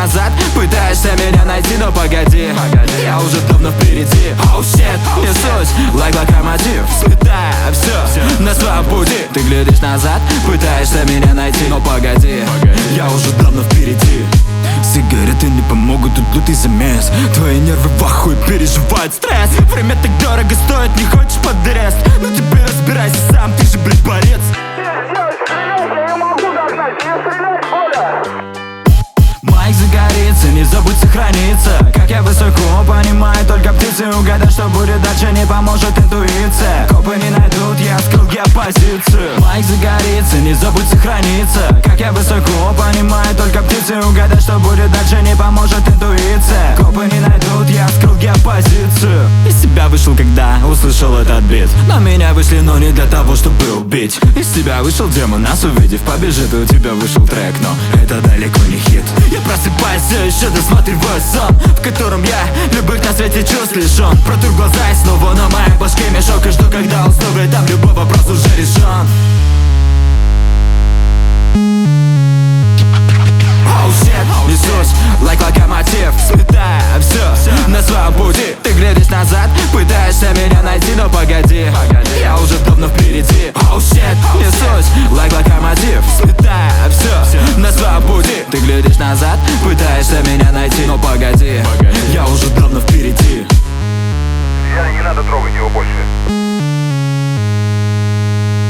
назад, пытаешься меня найти, но погоди, я уже давно впереди. Oh shit, несусь, like локомотив, сметая все на своем пути. Ты глядишь назад, пытаешься меня найти, но погоди, я уже давно впереди. Сигареты не помогут, тут лютый замес. Твои нервы в ахуе переживают стресс. Время так дорого стоит, не хочешь под арест? Ну теперь разбирайся сам, ты же, блядь, борец. Майк загорится, не забудь сохраниться. Как я высоко понимаю, только птицы. Угадать, что будет дальше, не поможет интуиция. Копы не найдут, я скрыл геопозицию. Майк загорится, не забудь сохраниться. Как я высоко понимаю, только птицы. Угадать, что будет дальше, не поможет интуиция. Копы не найдут, я скрыл геопозицию. Из себя вышел, когда услышал этот бит. На меня вышли, но не для того, чтобы убить. Из тебя вышел демон, нас увидев побежит. У тебя вышел трек, но это далеко не хит. Я просыпаюсь, все еще досматриваю сон, в котором я любых на свете чувств лишен. Протур глаза и снова на моей башке мешок. И жду, когда усну, и там любой вопрос уже решен. Oh shit, несусь, like локомотив, сметая все на своем пути. Ты глядишь назад, пытаешься меня найти, но погоди, я уже давно впереди. Oh shit, несусь, like локомотив, сметая все на своем пути. Ты глядишь назад, пытаешься меня найти, но погоди, я уже давно впереди. Не надо трогать.